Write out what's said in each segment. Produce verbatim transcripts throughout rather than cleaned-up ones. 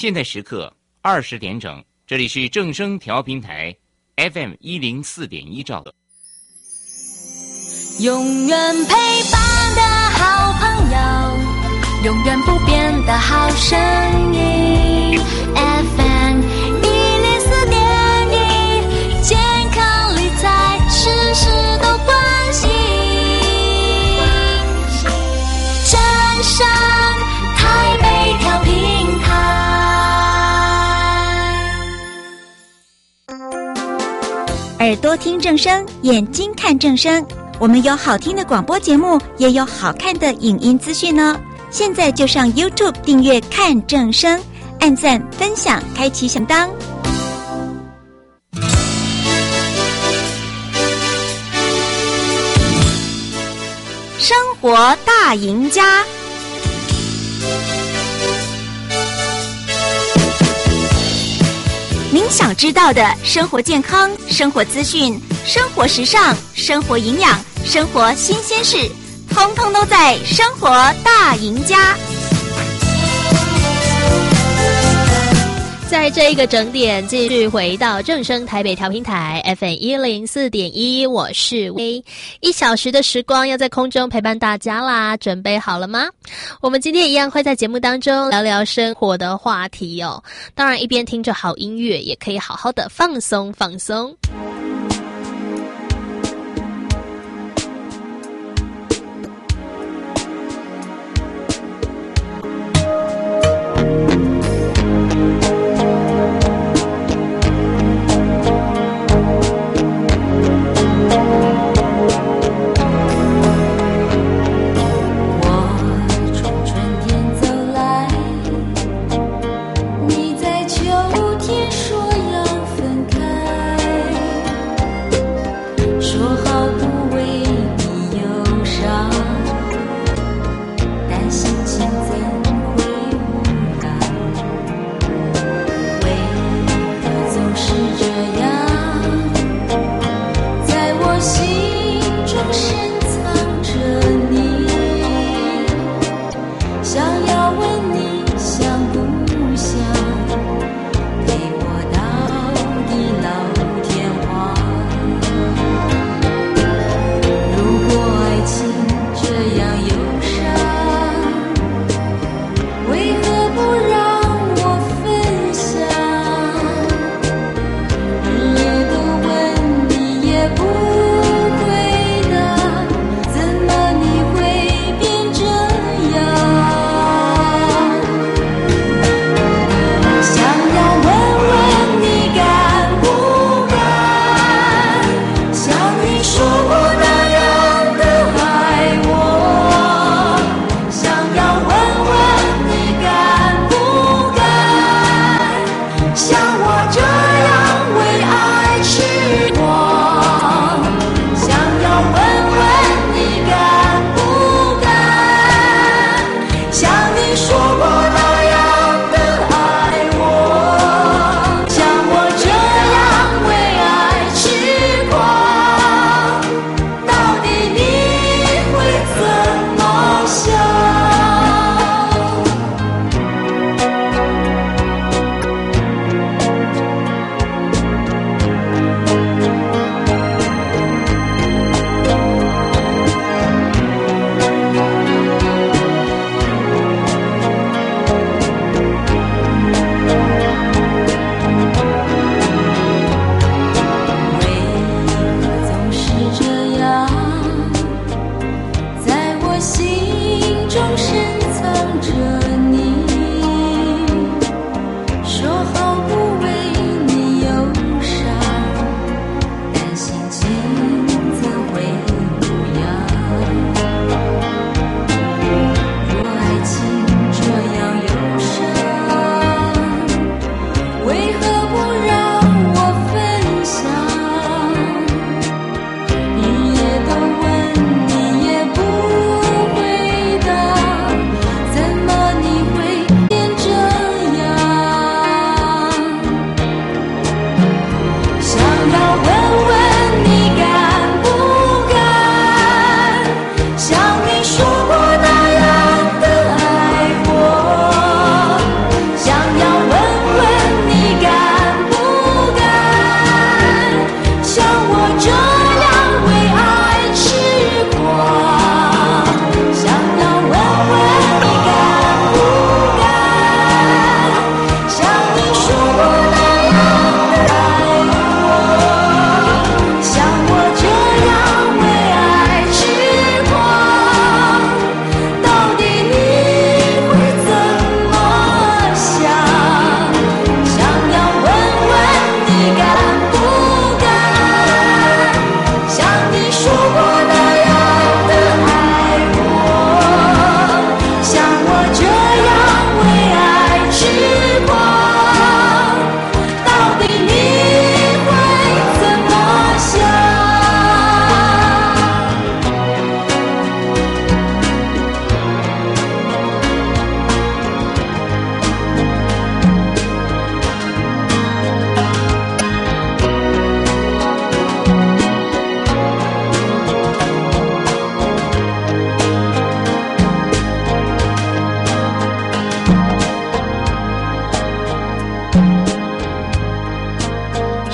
现在时刻二十点整，这里是正声调频台 F M 一零四点一兆的。 永远陪伴的好朋友，永远不变的好声音 F M 一零四点一，健康理财事事都关心。正声台北调频台， 耳朵听正声，眼睛看正声。我们有好听的广播节目，也有好看的影音资讯呢。现在就上 YouTube 订阅看正声，按赞分享，开启响当。生活大赢家，您想知道的生活健康、生活资讯、生活时尚、生活营养、生活新鲜事，通通都在《生活大赢家》。 在这一个整点，继续回到正声台北调频台 F M 一零四点一，我是薇。一小时的时光要在空中陪伴大家啦，准备好了吗？我们今天一样会在节目当中聊聊生活的话题哦。当然，一边听着好音乐，也可以好好的放松放松。 你在秋天说要分开。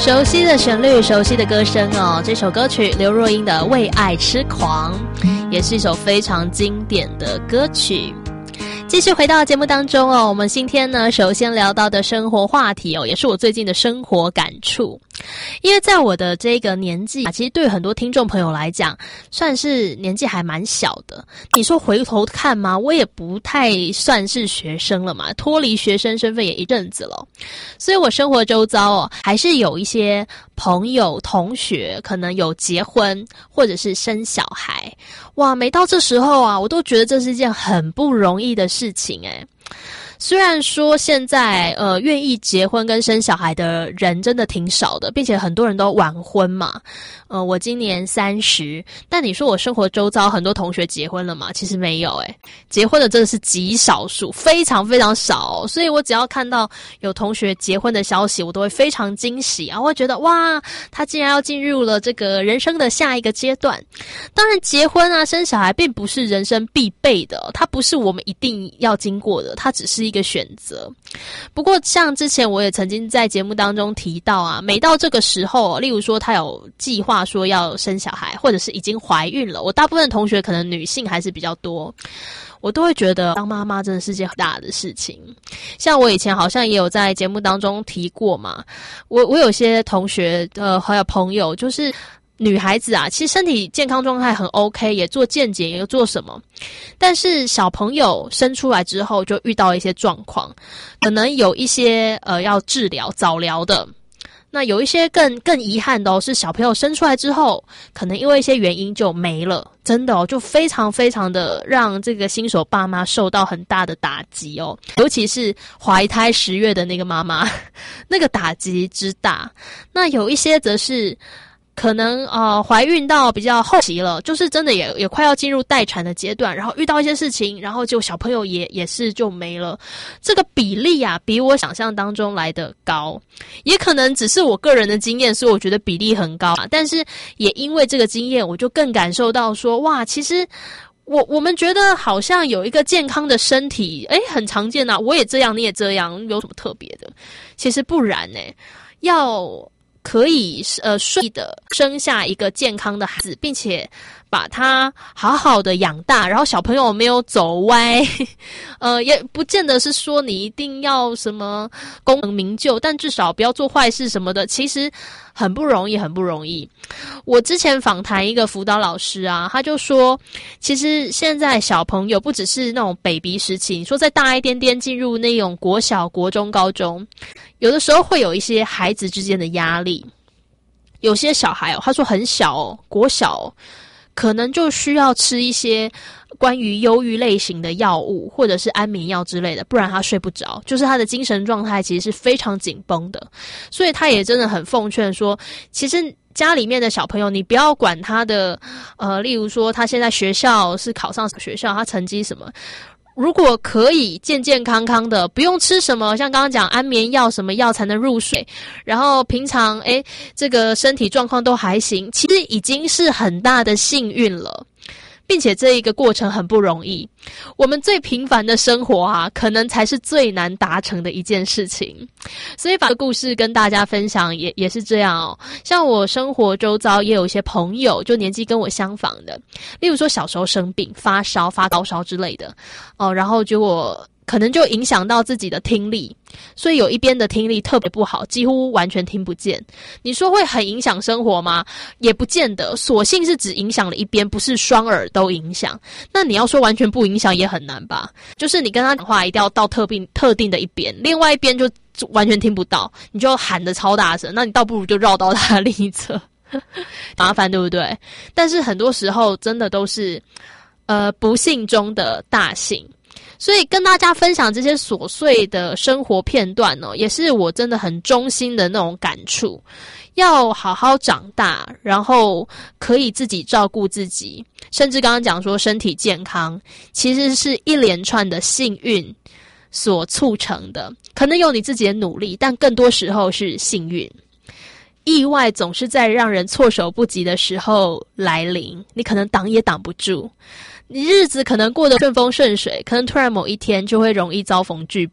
熟悉的旋律，熟悉的歌声哦。这首歌曲刘若英的《为爱痴狂》也是一首非常经典的歌曲。继续回到节目当中哦，我们今天呢，首先聊到的生活话题哦，也是我最近的生活感触。因为在我的这个年纪啊，其实对很多听众朋友来讲，算是年纪还蛮小的。你说回头看吗？我也不太算是学生了嘛，脱离学生身份也一阵子了。所以我生活周遭哦，还是有一些朋友、同学可能有结婚或者是生小孩。哇，每到这时候啊，我都觉得这是一件很不容易的事情诶。虽然说现在呃愿意结婚跟生小孩的人真的挺少的，并且很多人都晚婚嘛。呃我今年三十，但你说我生活周遭很多同学结婚了吗？其实没有诶，结婚的真的是极少数，非常非常少哦。所以我只要看到有同学结婚的消息，我都会非常惊喜啊，我会觉得哇，他竟然要进入了这个人生的下一个阶段。当然结婚啊生小孩并不是人生必备的，它不是我们一定要经过的，它只是一个选择。不过像之前我也曾经在节目当中提到啊，每到这个时候，例如说他有计划说要生小孩，或者是已经怀孕了，我大部分同学可能女性还是比较多，我都会觉得当妈妈真的是件很大的事情。像我以前好像也有在节目当中提过嘛，我我有些同学呃还有朋友就是女孩子啊，其实身体健康状态很 OK， 也做健检，也做什么，但是小朋友生出来之后就遇到一些状况，可能有一些呃要治疗早疗的，那有一些更更遗憾的哦，是小朋友生出来之后，可能因为一些原因就没了，真的哦，就非常非常的让这个新手爸妈受到很大的打击哦，尤其是怀胎十月的那个妈妈，那个打击之大。那有一些则是可能呃怀孕到比较后期了，就是真的也也快要进入待产的阶段，然后遇到一些事情，然后就小朋友也也是就没了。这个比例啊，比我想象当中来得高，也可能只是我个人的经验，所以我觉得比例很高啊。但是也因为这个经验，我就更感受到说，哇，其实我我们觉得好像有一个健康的身体，诶，很常见啊，我也这样，你也这样，有什么特别的？其实不然诶，要可以呃顺利的生下一个健康的孩子，并且把他好好的养大，然后小朋友没有走歪，呃，也不见得是说你一定要什么功成名就，但至少不要做坏事什么的，其实很不容易，很不容易。我之前访谈一个辅导老师啊，他就说，其实现在小朋友不只是那种 baby 时期，你说再大一点点进入那种国小、国中、高中，有的时候会有一些孩子之间的压力。有些小孩哦，他说很小哦，国小哦，可能就需要吃一些关于忧郁类型的药物，或者是安眠药之类的，不然他睡不着，就是他的精神状态其实是非常紧绷的。所以他也真的很奉劝说，其实家里面的小朋友，你不要管他的呃，例如说他现在学校是考上什么学校，他成绩什么，如果可以健健康康的，不用吃什么像刚刚讲安眠药什么药才能入睡，然后平常诶这个身体状况都还行，其实已经是很大的幸运了，并且这一个过程很不容易。我们最平凡的生活啊，可能才是最难达成的一件事情。所以把故事跟大家分享也也是这样哦。像我生活周遭也有一些朋友，就年纪跟我相仿的，例如说小时候生病发烧发高烧之类的哦，然后结果可能就影响到自己的听力，所以有一边的听力特别不好，几乎完全听不见。你说会很影响生活吗？也不见得，所幸是只影响了一边，不是双耳都影响。那你要说完全不影响也很难吧，就是你跟他讲话一定要到特定特定的一边，另外一边就完全听不到，你就喊得超大声，那你倒不如就绕到他的另一侧麻烦对不对？但是很多时候真的都是呃不幸中的大幸。所以跟大家分享这些琐碎的生活片段呢、哦，也是我真的很衷心的那种感触。要好好长大，然后可以自己照顾自己，甚至刚刚讲说身体健康，其实是一连串的幸运所促成的。可能有你自己的努力，但更多时候是幸运。意外总是在让人措手不及的时候来临，你可能挡也挡不住。你日子可能过得顺风顺水，可能突然某一天就会容易遭逢巨变。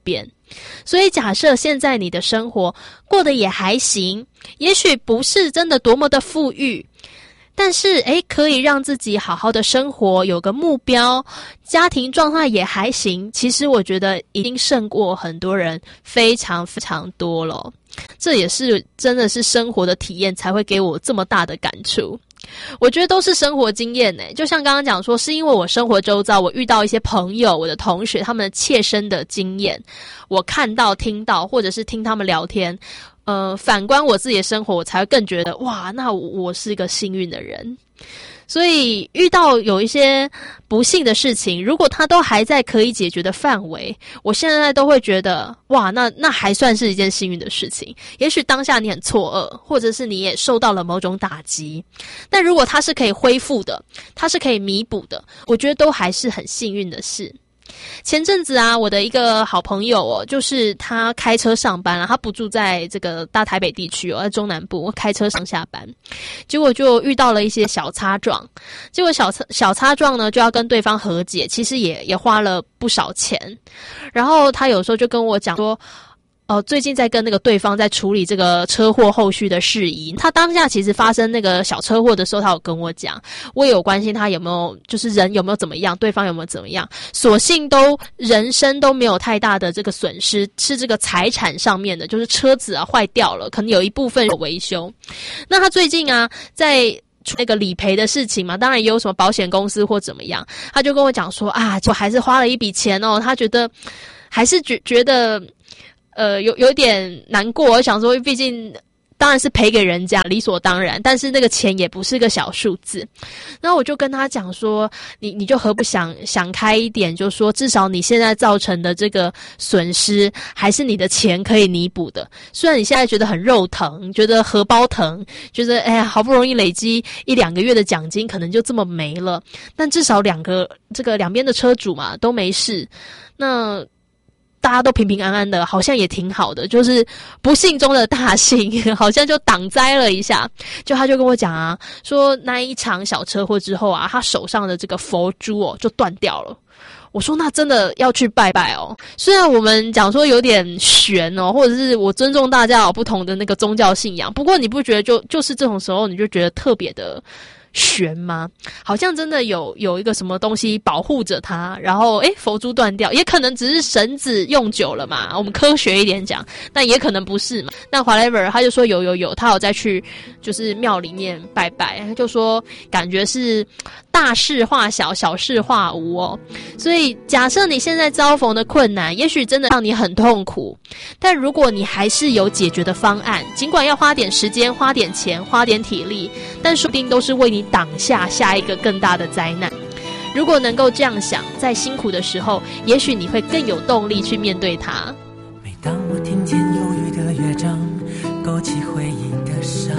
所以假设现在你的生活过得也还行，也许不是真的多么的富裕，但是诶可以让自己好好的生活，有个目标，家庭状态也还行，其实我觉得已经胜过很多人非常非常多了。这也是真的是生活的体验才会给我这么大的感触。我觉得都是生活经验耶，就像刚刚讲说，是因为我生活周遭我遇到一些朋友，我的同学，他们的切身的经验，我看到听到或者是听他们聊天，呃，反观我自己的生活，我才会更觉得哇，那我是一个幸运的人。所以遇到有一些不幸的事情，如果它都还在可以解决的范围，我现在都会觉得哇，那那还算是一件幸运的事情。也许当下你很错愕，或者是你也受到了某种打击，但如果它是可以恢复的，它是可以弥补的，我觉得都还是很幸运的事。前阵子啊，我的一个好朋友哦，就是他开车上班啊，他不住在这个大台北地区哦，在中南部，开车上下班，结果就遇到了一些小擦撞，结果小擦小擦撞呢，就要跟对方和解，其实也也花了不少钱，然后他有时候就跟我讲说，哦，最近在跟那个对方在处理这个车祸后续的事宜。他当下其实发生那个小车祸的时候，他有跟我讲，我也有关心他有没有，就是人有没有怎么样，对方有没有怎么样。所幸都人身都没有太大的这个损失，是这个财产上面的，就是车子啊坏掉了，可能有一部分有维修。那他最近啊，在那个理赔的事情嘛，当然也有什么保险公司或怎么样，他就跟我讲说啊，我还是花了一笔钱哦，他觉得还是觉觉得。呃，有有点难过，我想说，毕竟当然是赔给人家，理所当然，但是那个钱也不是个小数字。然后我就跟他讲说，你你就何不想想开一点，就说至少你现在造成的这个损失，还是你的钱可以弥补的。虽然你现在觉得很肉疼，觉得荷包疼，觉得哎呀，好不容易累积一两个月的奖金，可能就这么没了，但至少两个这个两边的车主嘛都没事，那。大家都平平安安的，好像也挺好的，就是不幸中的大幸，好像就挡灾了一下。就他就跟我讲啊，说那一场小车祸之后啊，他手上的这个佛珠哦就断掉了。我说那真的要去拜拜哦。虽然我们讲说有点悬哦，或者是我尊重大家有不同的那个宗教信仰，不过你不觉得就就是这种时候你就觉得特别的悬吗？好像真的有有一个什么东西保护着它，然后诶佛珠断掉，也可能只是绳子用久了嘛，我们科学一点讲，但也可能不是嘛。那 whatever 他就说有有有，他有再去就是庙里面拜拜，他就说感觉是大事化小，小事化无哦。所以假设你现在遭逢的困难也许真的让你很痛苦，但如果你还是有解决的方案，尽管要花点时间，花点钱，花点体力，但说不定都是为你挡下下一个更大的灾难。如果能够这样想，在辛苦的时候也许你会更有动力去面对它。 每当我听见忧郁的乐章，勾起回忆的伤，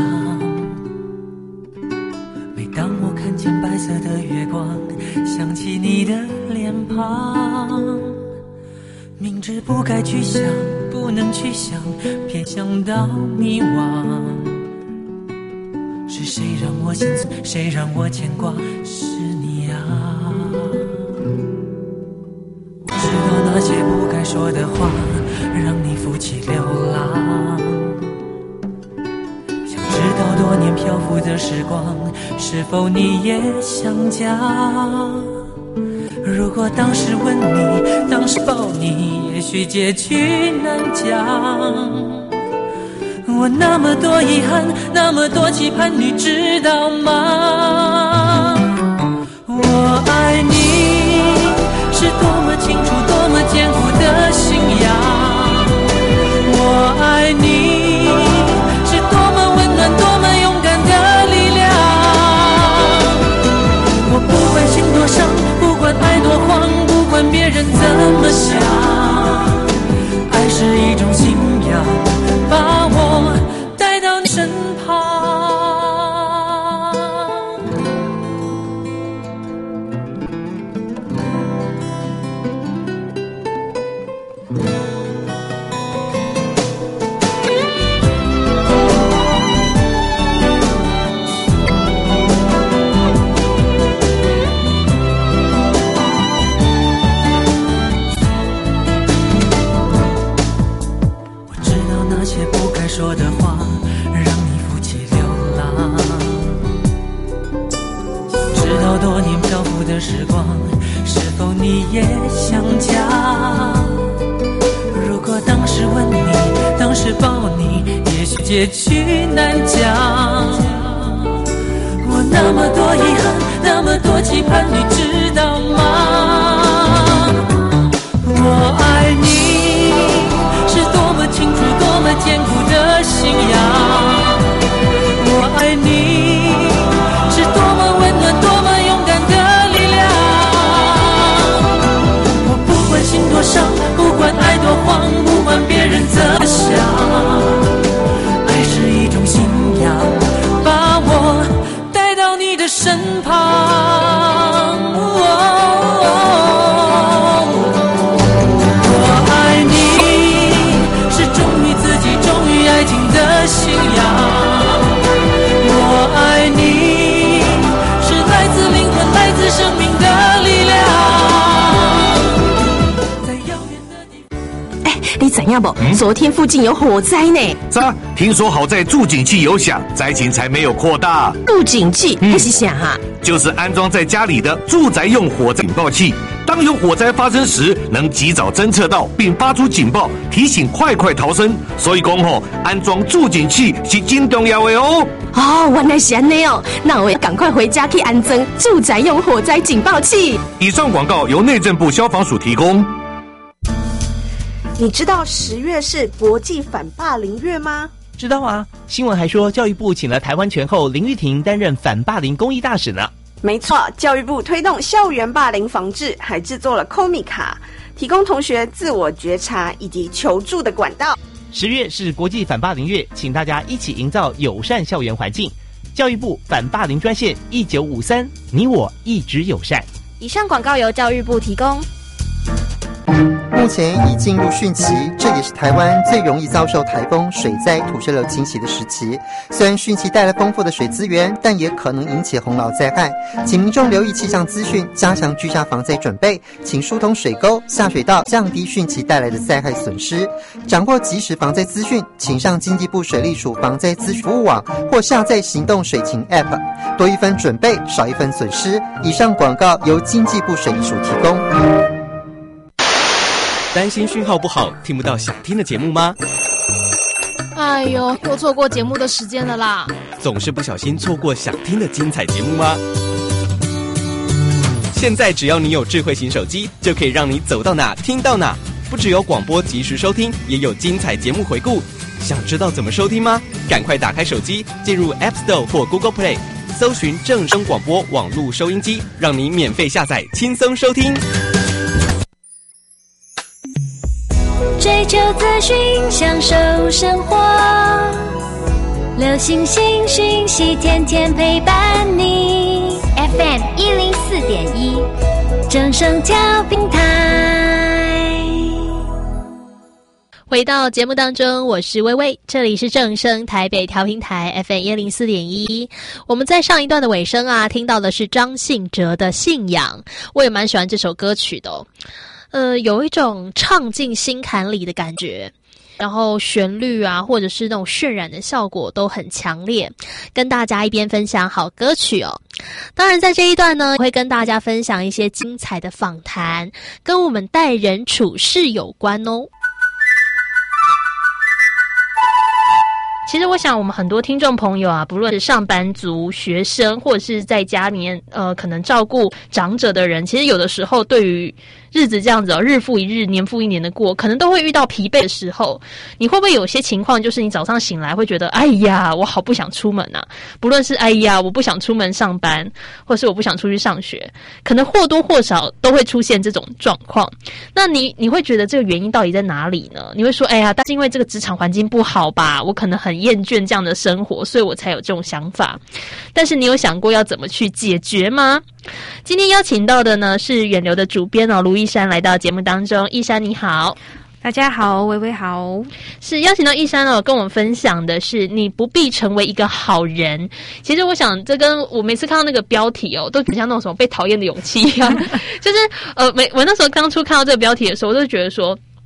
每当我看见白色的月光，想起你的脸庞，明知不该去想，不能去想，偏想到迷惘。是谁让我心碎，谁让我牵挂，是你啊。我知道那些不该说的话，让你负气流浪。想知道多年漂浮的时光，是否你也想家？如果当时吻你，当时抱你，也许结局难讲。我那么多遗憾，那么多期盼，你知道吗？我爱你是多么清楚，多么坚固的信仰。我爱你是多么温暖，多么勇敢的力量。我不管心多伤，不管爱多慌，不管别人怎么想，爱是一种信仰，把我带到你身旁。 说的话让你负气流浪。直到多年漂浮的时光，是否你也想家？如果当时吻你，当时抱你，也许结局难讲。我那么多遗憾，那么多期盼，你知道吗？我爱你是多么清楚，多么坚固的信仰。我爱你是多么温暖，多么勇敢的力量。我不管心多伤，不管爱多慌，不管别人怎么想，爱是一种信仰，把我带到你的身旁。哦哦我爱你是忠于自己，忠于爱情的信仰。我爱你是来自灵魂，来自生命的力量。在遥远的地方， 哎，你知影不？嗯、昨天附近有火灾呢。 啥？听说好在助警器有响，灾情才没有扩大。 助警器那、嗯、是啥啊？ 就是安装在家里的住宅用火灾警报器。当有火灾发生时，能及早侦测到并发出警报，提醒快快逃生。所以讲吼，安装助警器是真重要的哦。 哦，原来是安尼哦，那我要赶快回家去安装住宅用火灾警报器。 以上广告由内政部消防署提供。 你知道十月是国际反霸凌月吗？ 知道啊，新闻还说教育部请了台湾拳后林玉婷担任反霸凌公益大使呢。 没错，教育部推动校园霸凌防治，还制作了 Komi 卡，提供同学自我觉察以及求助的管道。 十月是国际反霸凌月，请大家一起营造友善校园环境。教育部反霸凌专线一九五三，你我一直友善。 以上广告由教育部提供。 目前已进入汛期，这也是台湾最容易遭受台风、水灾、土石流侵袭的时期。虽然汛期带来丰富的水资源，但也可能引起洪涝灾害，请民众留意气象资讯，加强居家防灾准备，请疏通水沟、下水道，降低汛期带来的灾害损失。掌握即时防灾资讯，请上经济部水利署防灾资讯服务网或下载行动水情 App， 多一分准备，少一分损失。以上广告由经济部水利署提供。 担心讯号不好，听不到想听的节目吗？ 哎呦，又错过节目的时间了啦！ 总是不小心错过想听的精彩节目吗？现在只要你有智慧型手机，就可以让你走到哪听到哪。不只有广播及时收听，也有精彩节目回顾。想知道怎么收听吗？赶快打开手机，进入 App Store 或 Google Play， 搜寻正声广播网络收音机，让你免费下载，轻松收听。 追求资讯，享受生活，流星星讯息，天天陪伴你。F M 一零四点一，正声调频台。 回到节目当中，我是薇薇，这里是正声台北调频台 F M 一零四点一。我们在上一段的尾声啊，听到的是张信哲的信仰，我也蛮喜欢这首歌曲的哦。呃，有一种唱进心坎里的感觉，然后旋律啊，或者是那种渲染的效果都很强烈，跟大家一边分享好歌曲哦。当然在这一段呢，会跟大家分享一些精彩的访谈，跟我们待人处事有关哦。其实我想我们很多听众朋友啊，不论是上班族、学生，或者是在家里面呃可能照顾长者的人，其实有的时候对于日子这样子哦，日复一日，年复一年的过，可能都会遇到疲惫的时候。你会不会有些情况，就是你早上醒来会觉得，哎呀，我好不想出门啊！不论是哎呀，我不想出门上班，或是我不想出去上学，可能或多或少都会出现这种状况。那你你会觉得这个原因到底在哪里呢？你会说，哎呀，但是因为这个职场环境不好吧，我可能很厌倦这样的生活，所以我才有这种想法。但是你有想过要怎么去解决吗？今天邀请到的呢是远流的主编哦，卢一山来到节目当中。一山你好。 大家好，薇薇好。 是邀请到一山哦，跟我们分享的是你不必成为一个好人。其实我想这跟我每次看到那个标题哦，都很像那种什么被讨厌的勇气一样。就是呃，每我那时候刚初看到这个标题的时候，我就觉得说，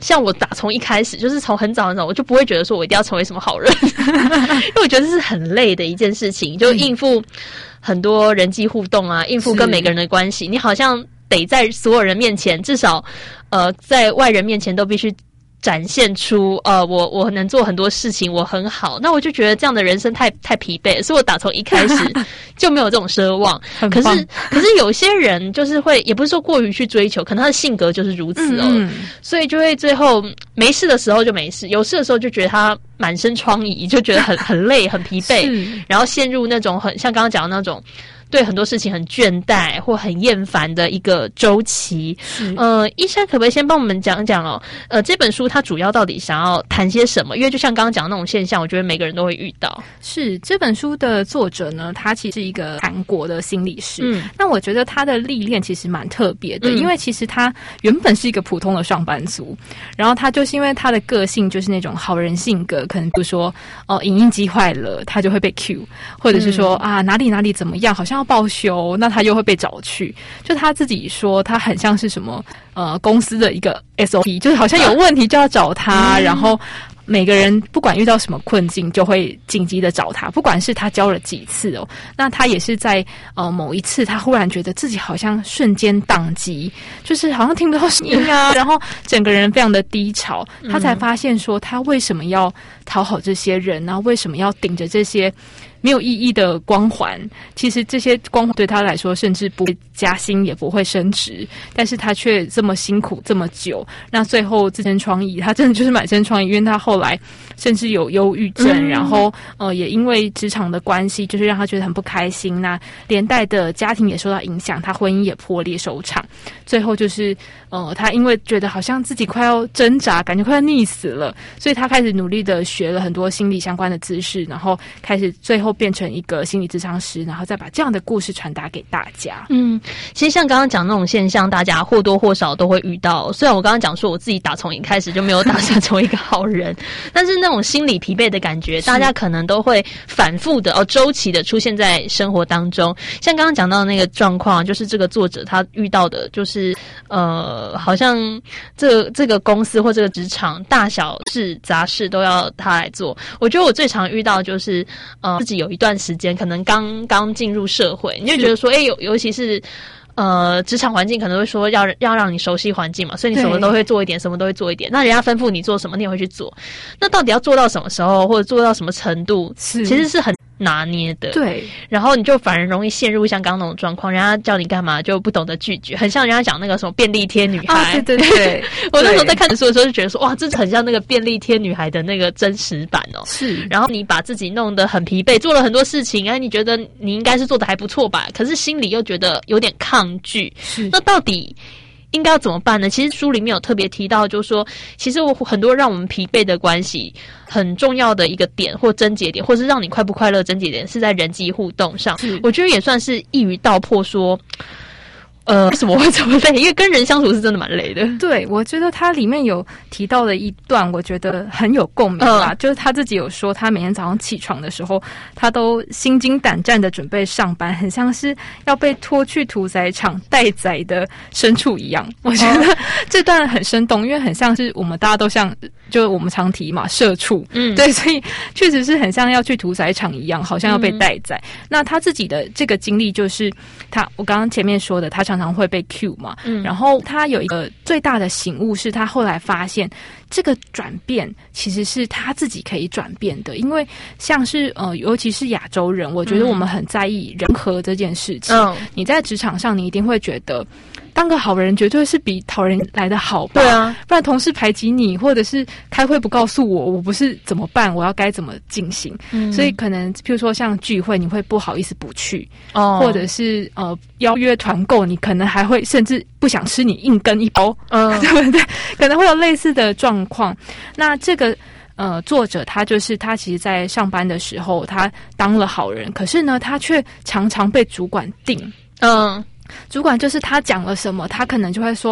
像我打从一开始就是从很早很早，我就不会觉得说我一定要成为什么好人，因为我觉得这是很累的一件事情，就应付很多人际互动啊，应付跟每个人的关系，你好像得在所有人面前，至少呃在外人面前都必须展现出呃我我能做很多事情，我很好，那我就觉得这样的人生太太疲惫了，所以我打从一开始就没有这种奢望。可是可是有些人就是会，也不是说过于去追求，可能他的性格就是如此哦，嗯、所以就会最后没事的时候就没事，有事的时候就觉得他满身疮痍，就觉得很很累很疲惫，然后陷入那种很像刚刚讲的那种。对很多事情很倦怠或很厌烦的一个周期。呃，医生可不可以先帮我们讲讲哦？呃，这本书它主要到底想要谈些什么？因为就像刚刚讲的那种现象，我觉得每个人都会遇到。 是这本书的作者呢，他其实是一个韩国的心理师。嗯，那我觉得他的历练其实蛮特别的，嗯、因为其实他原本是一个普通的上班族，然后他就是因为他的个性就是那种好人性格，可能比如说哦、呃，影印机坏了，他就会被 cue， 或者是说、嗯、啊哪里哪里怎么样，好像报修，那他又会被找去。就他自己说，他很像是什么呃公司的一个 S O P， 就是好像有问题就要找他，嗯、然后每个人不管遇到什么困境，就会紧急的找他。不管是他教了几次哦，那他也是在呃某一次，他忽然觉得自己好像瞬间宕机，就是好像听不到声音啊，然后整个人非常的低潮。他才发现说，他为什么要讨好这些人，然后为什么要顶着这些没有意义的光环，其实这些光环对他来说甚至不会加薪也不会升职，但是他却这么辛苦这么久，那最后自身创意他真的就是满身创意，因为他后来甚至有忧郁症、嗯、然后呃也因为职场的关系就是让他觉得很不开心，那连带的家庭也受到影响，他婚姻也破裂收场，最后就是呃他因为觉得好像自己快要挣扎，感觉快要溺死了，所以他开始努力的学了很多心理相关的知识，然后开始最后变成一个心理咨商师，然后再把这样的故事传达给大家。 嗯，其实像刚刚讲那种现象，大家或多或少都会遇到。虽然我刚刚讲说我自己打从一开始就没有打算成为一个好人，但是那种心理疲惫的感觉，大家可能都会反复的哦周期的出现在生活当中。像刚刚讲到的那个状况，就是这个作者他遇到的，就是呃，好像这这个公司或这个职场大小事杂事都要他来做。我觉得我最常遇到就是呃自己有一段时间可能刚刚进入社会，你就觉得说，哎、欸，尤尤其是呃职场环境可能会说要要让你熟悉环境嘛，所以你什么都会做一点，什么都会做一点。那人家吩咐你做什么，你也会去做。那到底要做到什么时候，或者做到什么程度，其实是很拿捏的。对，然后你就反而容易陷入像刚刚那种状况，人家叫你干嘛就不懂得拒绝，很像人家讲那个什么便利贴女孩。啊、对对对，我那时候在看书的时候就觉得说，哇，这很像那个便利贴女孩的那个真实版哦。是，然后你把自己弄得很疲惫，做了很多事情，哎，你觉得你应该是做得还不错吧？可是心里又觉得有点抗拒。是，那到底应该要怎么办呢？其实书里面有特别提到，就是说，其实我很多让我们疲惫的关系，很重要的一个点或症结点，或是让你快不快乐症结点，是在人际互动上。我觉得也算是一语道破说。呃，为什么会这么累？因为跟人相处是真的蛮累的。 对，我觉得他里面有提到的一段，我觉得很有共鸣吧、嗯。就是他自己有说，他每天早上起床的时候，他都心惊胆战的准备上班，很像是要被拖去屠宰场待宰的牲畜一样。我觉得这段很生动，因为很像是我们大家都像，就我们常提嘛，社畜。嗯，对，所以确实是很像要去屠宰场一样，好像要被待宰、嗯。那他自己的这个经历就是他，我刚刚前面说的，他常常会被 cue 嘛，嗯，然后他有一个最大的醒悟是他后来发现这个转变其实是他自己可以转变的，因为像是呃，尤其是亚洲人，我觉得我们很在意人和这件事情。嗯，你在职场上，你一定会觉得当个好人绝对是比讨人来的好吧？对啊，不然同事排挤你，或者是开会不告诉我，我不是怎么办？我要该怎么进行？嗯，所以可能譬如说像聚会，你会不好意思不去，哦，或者是呃邀约团购，你可能还会甚至不想吃你硬跟一包，嗯，对不对？可能会有类似的状况。那这个。呃，作者他就是他，其实在上班的时候，他当了好人，可是呢，他却常常被主管定。嗯，主管就是他讲了什么，他可能就会说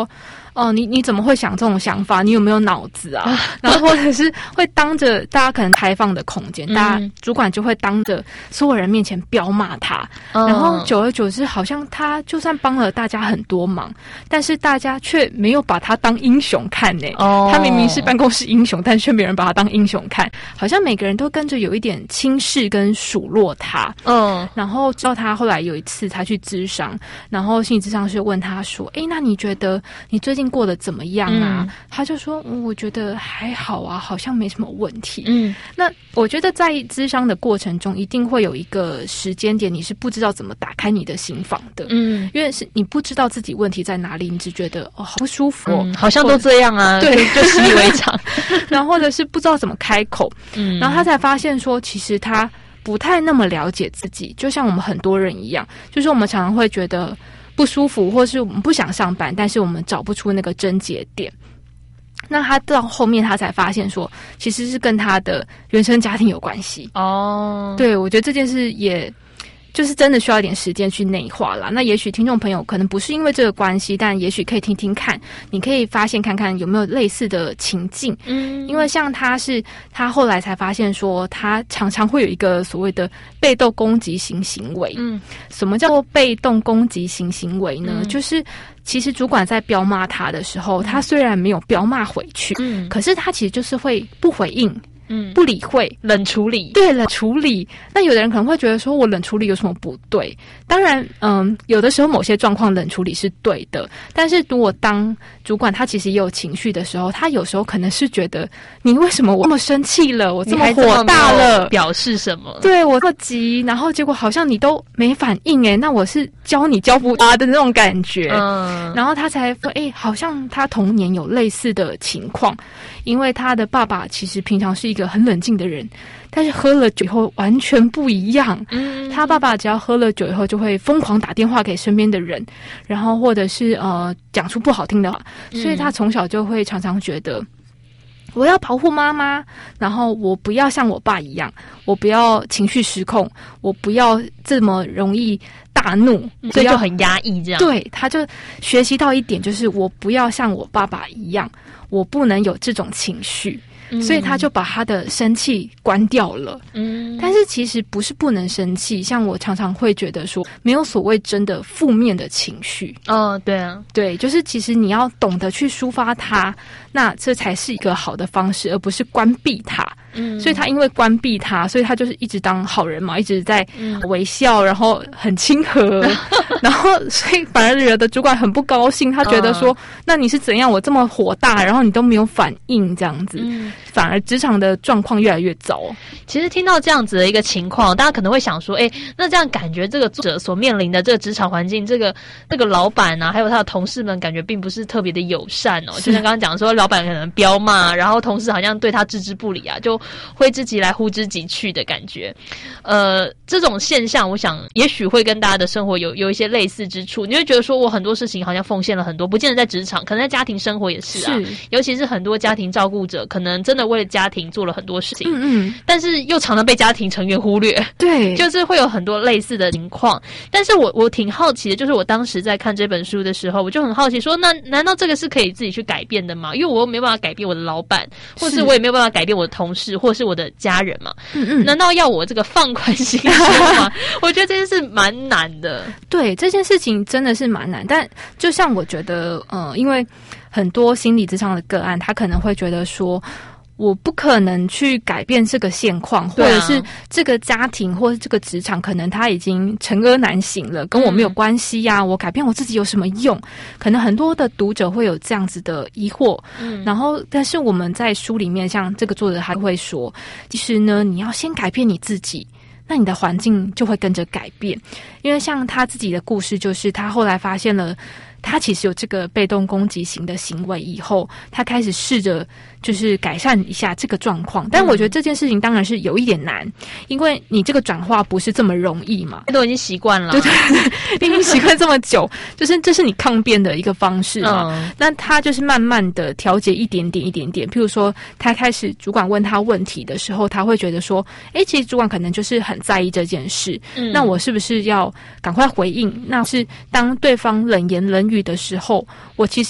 哦、呃，你你怎么会想这种想法？你有没有脑子啊？然后或者是会当着大家可能开放的空间，嗯、大家主管就会当着所有人面前彪骂他，嗯、然后久而久之，好像他就算帮了大家很多忙，但是大家却没有把他当英雄看呢、欸。哦，他明明是办公室英雄，但却没人把他当英雄看，好像每个人都跟着有一点轻视跟数落他。嗯，然后直到他后来有一次他去咨商，然后心理咨商师问他说：“哎，那你觉得你最近过得怎么样啊？”嗯、他就说、嗯：“我觉得还好啊，好像没什么问题。”嗯，那我觉得在咨商的过程中，一定会有一个时间点，你是不知道怎么打开你的心房的。嗯，因为是你不知道自己问题在哪里，你只觉得哦好不舒服、哦嗯，好像都这样啊， 对， 就习以为常。 然后或者是不知道怎么开口，嗯，然后他才发现说，其实他不太那么了解自己，就像我们很多人一样，就是我们常常会觉得不舒服，或是我们不想上班，但是我们找不出那个症结点。那他到后面他才发现说，其实是跟他的原生家庭有关系。哦，对，我觉得这件事也就是真的需要一点时间去内化啦。那也许听众朋友可能不是因为这个关系，但也许可以听听看，你可以发现看看有没有类似的情境。嗯，因为像他是他后来才发现说，他常常会有一个所谓的被动攻击型行为。嗯，什么叫做被动攻击型行为呢？嗯、就是其实主管在彪骂他的时候，他虽然没有彪骂回去，嗯，可是他其实就是会不回应。嗯，不理会， 冷处理， 对，冷处理。那有的人可能会觉得说，我冷处理有什么不对？当然，嗯，有的时候某些状况冷处理是对的，但是如果当主管他其实也有情绪的时候，他有时候可能是觉得，你为什么我这么生气了，我这么火大了， 表示什么？ 对我这么急，然后结果好像你都没反应，诶，那我是教你教不他的那种感觉。嗯，然后他才说，诶，好像他童年有类似的情况，因为他的爸爸其实平常是一个很冷静的人，但是喝了酒以后完全不一样。嗯，他爸爸只要喝了酒以后，就会疯狂打电话给身边的人，然后或者是呃讲出不好听的话，所以他从小就会常常觉得，我要保护妈妈，然后我不要像我爸一样，我不要情绪失控，我不要这么容易大怒， 所以就很压抑这样。 对，他就学习到一点，就是我不要像我爸爸一样，我不能有这种情绪。嗯、所以他就把他的生气关掉了。嗯，但是其实不是不能生气，像我常常会觉得说，没有所谓真的负面的情绪。 哦，对啊， 对，就是其实你要懂得去抒发它，那这才是一个好的方式，而不是关闭它。嗯，所以他因为关闭他，所以他就是一直当好人嘛，一直在微笑，然后很亲和，然后所以反而惹得主管很不高兴，他觉得说，嗯、那你是怎样？我这么火大，然后你都没有反应，这样子，嗯、反而职场的状况越来越糟。 其实听到这样子的一个情况，大家可能会想说，哎，那这样感觉这个作者所面临的这个职场环境，这个这个老板啊，还有他的同事们，感觉并不是特别的友善哦。就像刚刚讲说，老板可能彪骂，然后同事好像对他置之不理啊，就挥之即来呼之即去的感觉。呃，这种现象我想也许会跟大家的生活有有一些类似之处。你会觉得说我很多事情好像奉献了很多，不见得在职场，可能在家庭生活也是啊。是，尤其是很多家庭照顾者可能真的为了家庭做了很多事情，嗯嗯，但是又常常被家庭成员忽略。对，就是会有很多类似的情况。但是我我挺好奇的，就是我当时在看这本书的时候，我就很好奇说，那难道这个是可以自己去改变的吗？因为我又没有办法改变我的老板，或是我也没有办法改变我的同事，或是我的家人嘛。嗯嗯，难道要我这个放宽心胸吗？我觉得这件事蛮难的。 对，这件事情真的是蛮难。但就像我觉得，呃，因为很多心理咨商的个案，他可能会觉得说，我不可能去改变这个现况，或者是这个家庭或者这个职场，可能他已经沉疴难行了，跟我没有关系呀、啊嗯。我改变我自己有什么用？可能很多的读者会有这样子的疑惑。嗯，然后，但是我们在书里面，像这个作者他会说，其实呢，你要先改变你自己。那你的环境就会跟着改变，因为像他自己的故事，就是他后来发现了他其实有这个被动攻击型的行为以后，他开始试着就是改善一下这个状况。但我觉得这件事情当然是有一点难，因为你这个转化不是这么容易嘛， 都已经习惯了， 对对对，已经习惯这么久，就是这是你抗辩的一个方式嘛。嗯、那他就是慢慢的调节一点点一点点，譬如说他开始主管问他问题的时候，他会觉得说，哎，其实主管可能就是很在意这件事，嗯、那我是不是要赶快回应？那是当对方冷言冷语的时候，我其实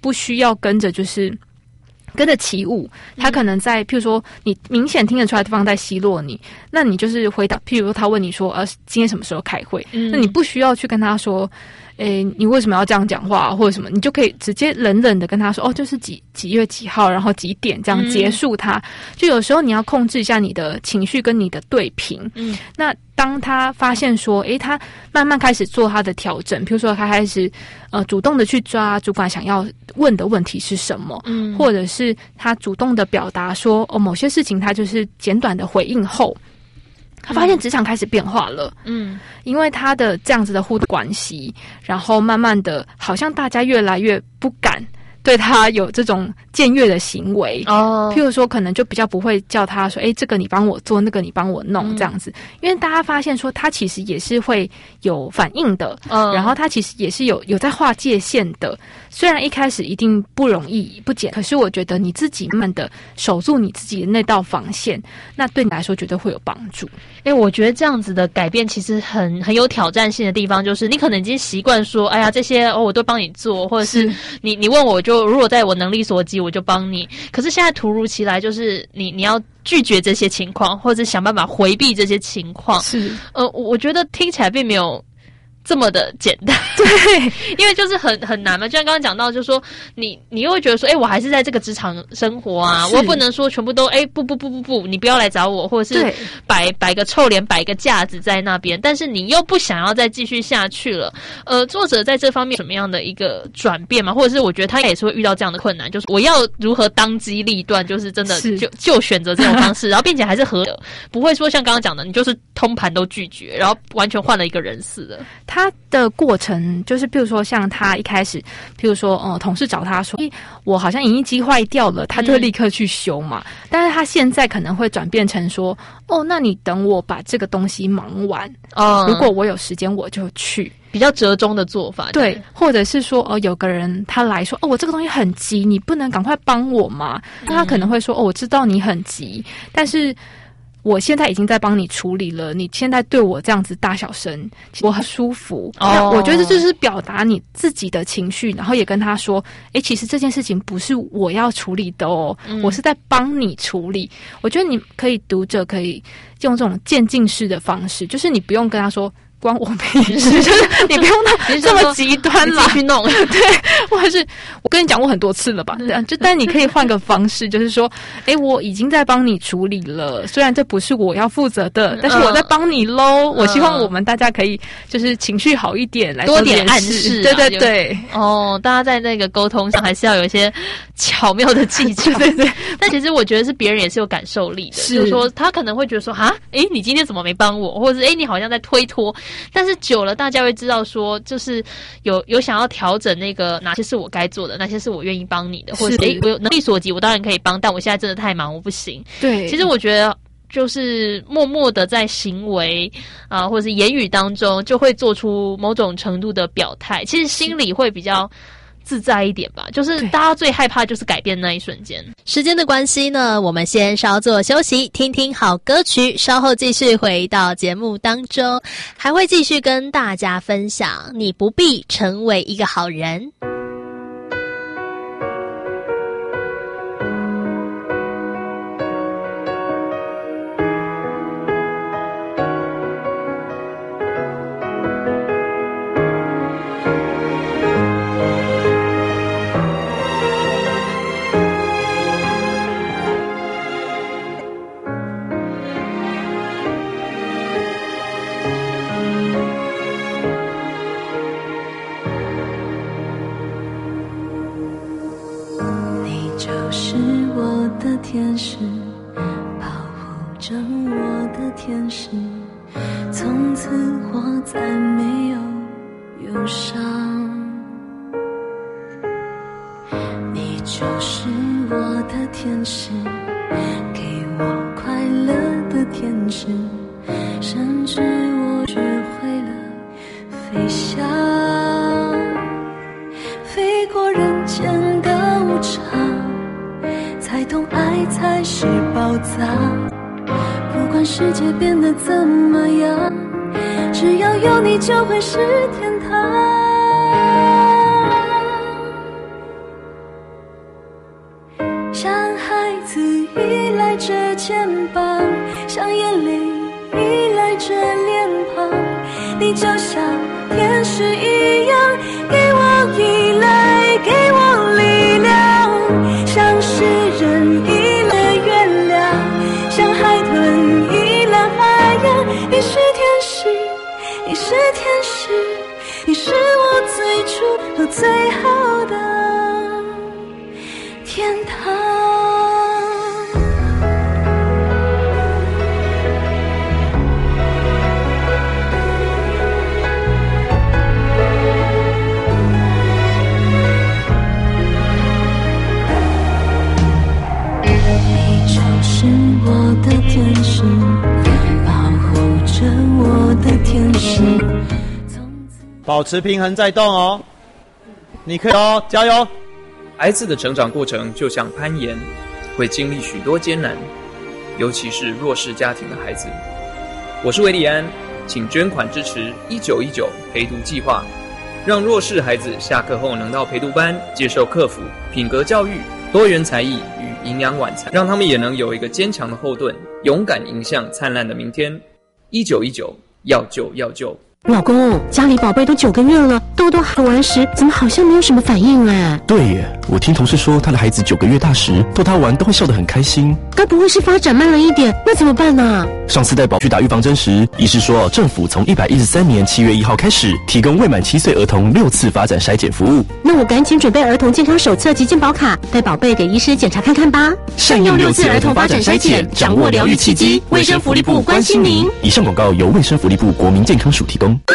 不需要跟着就是跟着起舞，他可能在譬如说你明显听得出来对方在奚落你，那你就是回答，譬如说他问你说呃今天什么时候开会，嗯，那你不需要去跟他说诶，你为什么要这样讲话或者什么，你就可以直接冷冷的跟他说哦，就是几几月几号，然后几点这样结束他，嗯，就有时候你要控制一下你的情绪跟你的对平，嗯，那当他发现说诶，他慢慢开始做他的调整，比如说他开始呃主动的去抓主管想要问的问题是什么，嗯，或者是他主动的表达说哦某些事情他就是简短的回应后，他发现职场开始变化了，嗯，因为他的这样子的互动关系，然后慢慢的好像大家越来越不敢对他有这种僭越的行为哦，譬如说可能就比较不会叫他说诶这个你帮我做，那个你帮我弄，嗯，这样子，因为大家发现说他其实也是会有反应的，嗯，然后他其实也是有有在划界限的，虽然一开始一定不容易不简，可是我觉得你自己慢慢的守住你自己的那道防线，那对你来说绝对会有帮助。 诶，我觉得这样子的改变其实很很有挑战性的地方，就是你可能已经习惯说哎呀这些哦我都帮你做，或者是你你问我就如果在我能力所及我就帮你，可是现在突如其来就是你你要拒绝这些情况，或者想办法回避这些情况，是呃我觉得听起来并没有这么的简单，对，因为就是很很难嘛。就像刚刚讲到，就是说你你又会觉得说，哎、欸，我还是在这个职场生活啊，我不能说全部都哎、欸、不不不不不，你不要来找我，或者是摆摆个臭脸，摆个架子在那边，但是你又不想要再继续下去了。呃，作者在这方面什么样的一个转变嘛？或者是我觉得他也是会遇到这样的困难，就是我要如何当机立断，就是真的就就选择这种方式，然后并且还是合的，不会说像刚刚讲的，你就是通盘都拒绝，然后完全换了一个人似的。 他的过程就是，比如说像他一开始，譬如说，呃，同事找他说，欸，我好像影印机坏掉了，他就会立刻去修嘛。嗯、但是他现在可能会转变成说，哦，那你等我把这个东西忙完，哦、嗯，如果我有时间我就去。 比较折中的做法， 对，对，或者是说，哦，有个人他来说，哦，我这个东西很急，你不能赶快帮我吗？那他可能会说，哦，我知道你很急，但是我现在已经在帮你处理了，你现在对我这样子大小声，我很舒服。哦，那我觉得这就是表达你自己的情绪，然后也跟他说，诶，其实这件事情不是我要处理的哦，嗯、我是在帮你处理。我觉得你可以读者可以用这种渐进式的方式，就是你不用跟他说。关我屁事，就是你不用到这么极端啦， 去弄对，或者是我跟你讲过很多次了吧？嗯、就但你可以换个方式，就是说，哎，我已经在帮你处理了，虽然这不是我要负责的，但是我在帮你喽。嗯、我希望我们大家可以就是情绪好一点，来多点暗示、啊， 对对对。 哦，大家在那个沟通上还是要有一些巧妙的技巧， 对对。 但其实我觉得是别人也是有感受力的，是就是说他可能会觉得说，啊，哎，你今天怎么没帮我，或者是哎，你好像在推脱。但是久了，大家会知道说，就是有有想要调整那个哪些是我该做的，哪些是我愿意帮你的，或者是诶我有能力所及，我当然可以帮，但我现在真的太忙，我不行。 对， 其实我觉得就是默默的在行为啊、呃，或者是言语当中，就会做出某种程度的表态。其实心里会比较自在一点吧，就是大家最害怕就是改变那一瞬间。 时间的关系呢，我们先稍作休息，听听好歌曲，稍后继续回到节目当中，还会继续跟大家分享你不必成为一个好人。 天使保护着我的天使，从此我再没有忧伤。你就是我的天使，给我快乐的天使，甚至我学会了飞翔，飞过人间的无常，才懂爱才是宝藏。不管世界变得怎么样，只要有你就会是天堂。 肩膀，像眼泪依赖着脸庞。你就像天使一样，给我依赖，给我力量，像诗人依赖月亮，像海豚依赖海洋。你是天使，你是天使，你是我最初和最好的天堂。你就是我的天使，保护着我的天使。 保持平衡再动哦，你可以哦，加油！ 孩子的成长过程就像攀岩，会经历许多艰难，尤其是弱势家庭的孩子。我是韦礼安，请捐款支持一九一九陪读计划，让弱势孩子下课后能到陪读班接受课辅、品格教育、多元才艺与营养晚餐，让他们也能有一个坚强的后盾，勇敢迎向灿烂的明天。一九一九，要救要救！ 老公，家里宝贝都九个月了，豆豆喊完时怎么好像没有什么反应啊？ 对耶，我听同事说他的孩子九个月大时逗他玩都会笑得很开心。 该不会是发展慢了一点？那怎么办呢？ 上次带宝去打预防针时，医师说政府从一百一十三年七月一号开始提供未满七岁儿童六次发展筛检服务。 那我赶紧准备儿童健康手册及健保卡，带宝贝给医师检查看看吧。 善用六次儿童发展筛检，掌握疗愈契机。卫生福利部关心您。以上广告由卫生福利部国民健康署提供。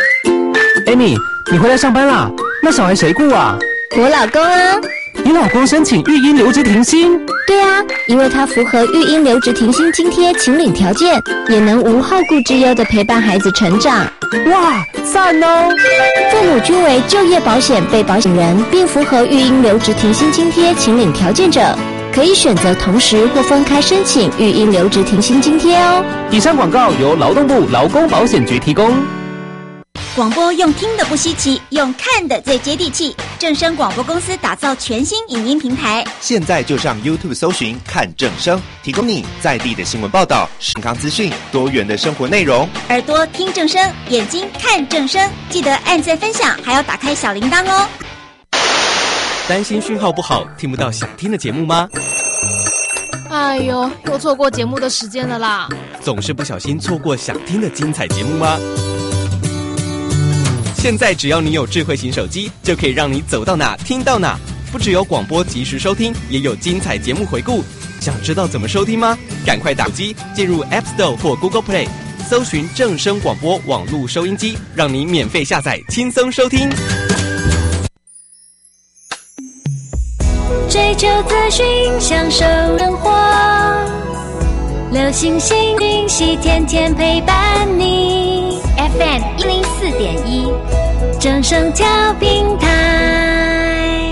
Amy， 你回来上班啦？那小孩谁顾啊？ 我老公啊。 你老公申请育婴留职停薪？ 对啊，因为他符合育婴留职停薪津贴请领条件，也能无后顾之忧地陪伴孩子成长。 哇，赞哦！ 父母均为就业保险被保险人，并符合育婴留职停薪津贴请领条件者，可以选择同时或分开申请育婴留职停薪津贴哦。 以上广告由劳动部劳工保险局提供。 广播用听的不稀奇，用看的最接地气。正声广播公司打造全新影音平台， 现在就上 YouTube 搜寻看正声，提供你在地的新闻报道、健康资讯、多元的生活内容。 耳朵听正声，眼睛看正声，记得按赞分享，还要打开小铃铛哦。 担心讯号不好，听不到想听的节目吗？ 哎呦，又错过节目的时间了啦！ 总是不小心错过想听的精彩节目吗？现在只要你有智慧型手机，就可以让你走到哪听到哪。不只有广播及时收听，也有精彩节目回顾。想知道怎么收听吗？赶快打机进入 App Store 或 Google Play， 搜寻正声广播网络收音机，让你免费下载，轻松收听。 追求资讯，享受生活，流星星讯息，天天陪伴你。F M 一零四点一，正声调频台。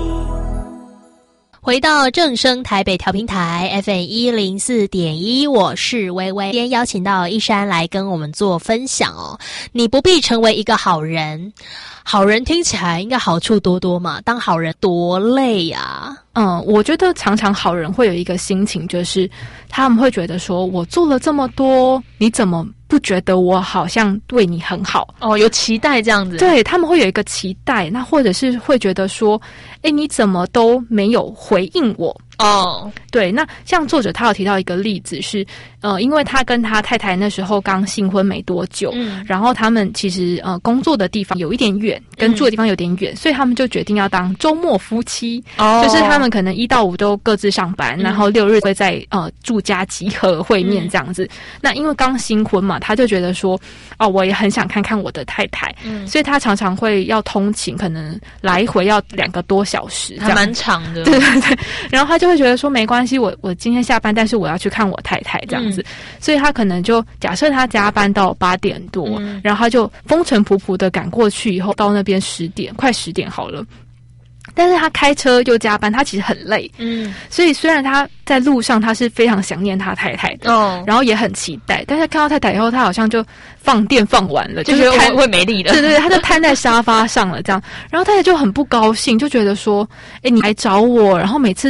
回到正声台北调频台 F M 一零四点一，我是微微。今天邀请到一山来跟我们做分享哦。你不必成为一个好人，好人听起来应该好处多多嘛，当好人多累啊。 嗯，我觉得常常好人会有一个心情，就是他们会觉得说，我做了这么多，你怎么不觉得我好像对你很好？ 哦，有期待这样子。 对，他们会有一个期待，那或者是会觉得说，诶，你怎么都没有回应我？ 哦， 对，那像作者他有提到一个例子是，呃，因为他跟他太太那时候刚新婚没多久，嗯，然后他们其实呃工作的地方有一点远，跟住的地方有点远，嗯，所以他们就决定要当周末夫妻，哦，就是他们可能一到五都各自上班，嗯，然后六日会在呃住家集合会面这样子。嗯，那因为刚新婚嘛，他就觉得说，哦，我也很想看看我的太太，嗯，所以他常常会要通勤，可能来回要两个多小时， 还蛮长的。 对对对，然后他就会觉得说没关系，我我今天下班，但是我要去看我太太这样子，嗯，所以他可能就假设他加班到八点多，嗯，然后他就风尘仆仆的赶过去，以后到那边十点，快十点好了。但是他开车又加班，他其实很累，嗯，所以虽然他在路上他是非常想念他太太的，哦，然后也很期待，但是看到太太以后，他好像就放电放完了， 就觉得我会没力了， 对对对，他就瘫在沙发上了这样，然后太太就很不高兴，就觉得说，哎，你来找我，然后每次都